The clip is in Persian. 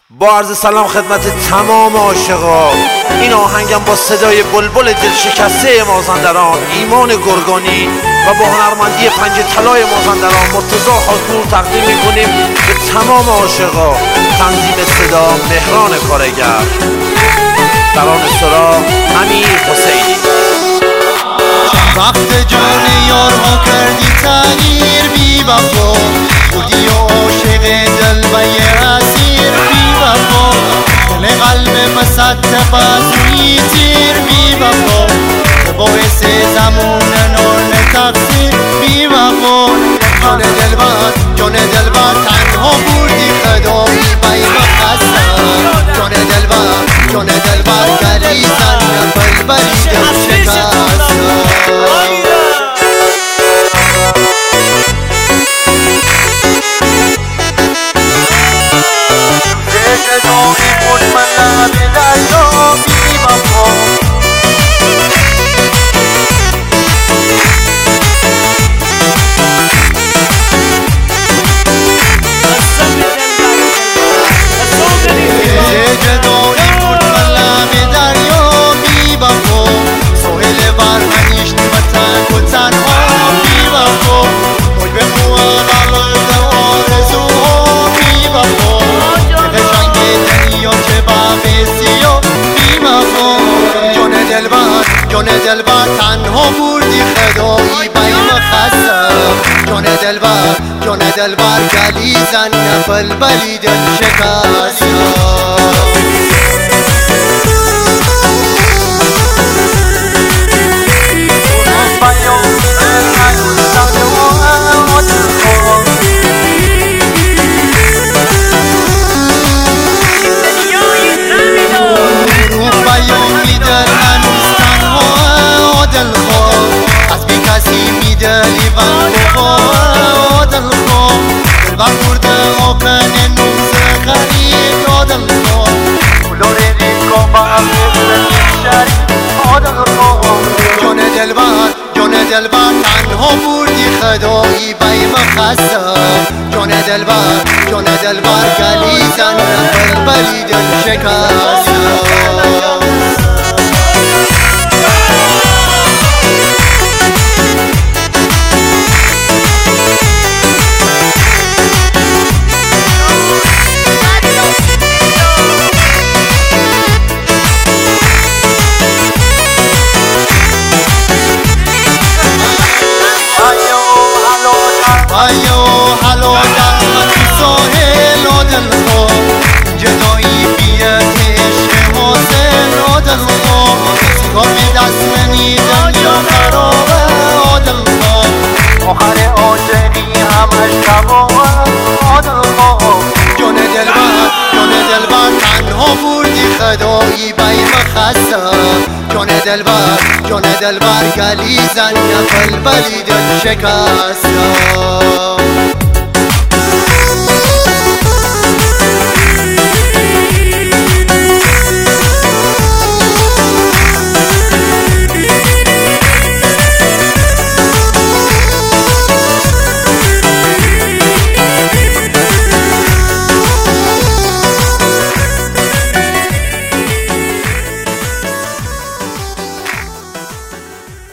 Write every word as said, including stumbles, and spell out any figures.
با عرض سلام خدمت تمام عاشقا، این آهنگم با صدای بلبل دلشکسته مازندران ایمان گرگانی و با هنرمندی پنج طلای مازندران مرتضی خاکپور تقدیم میکنیم به تمام عاشقا. تنظیم صدا مهران کارگر، ترانه سرا امیر حسینی. وقت جان یارها کردی تغییر بی وفا، بودی و عاشق دل و یه اسیر بی وفا، دل قلب مسد بازوی تیر بی وفا، باعث زمون نان تقصیر بی وفا. جان دلبر جان دلبر تنها بودی خدایی بی مقصر، جان دلبر جان دلبر گلی زن بلبلی دل شکست. جان دلبر تنها بودی خدایی بی مخصم، جان دلبر جان دلبر گلی زن بلبلی دل شکست. جان دلبر جان دلبر تنها بودی خدایی بی مخصم، جان دلبر جان دلبر گلی زن بلبلی دل شکست. آیو حلو در ساحل و دل خو، جدایی بیت عشق حسین و دل خو، سیگار به دست منی دنیا خرابه و دل خو، آخر عاشقی همش تباه و دل خو. جان دلبر جان دلبر تنها بودی خدایی بی مخصم، جان دلبر جان دلبر گلی زن بلبلی دل شکست.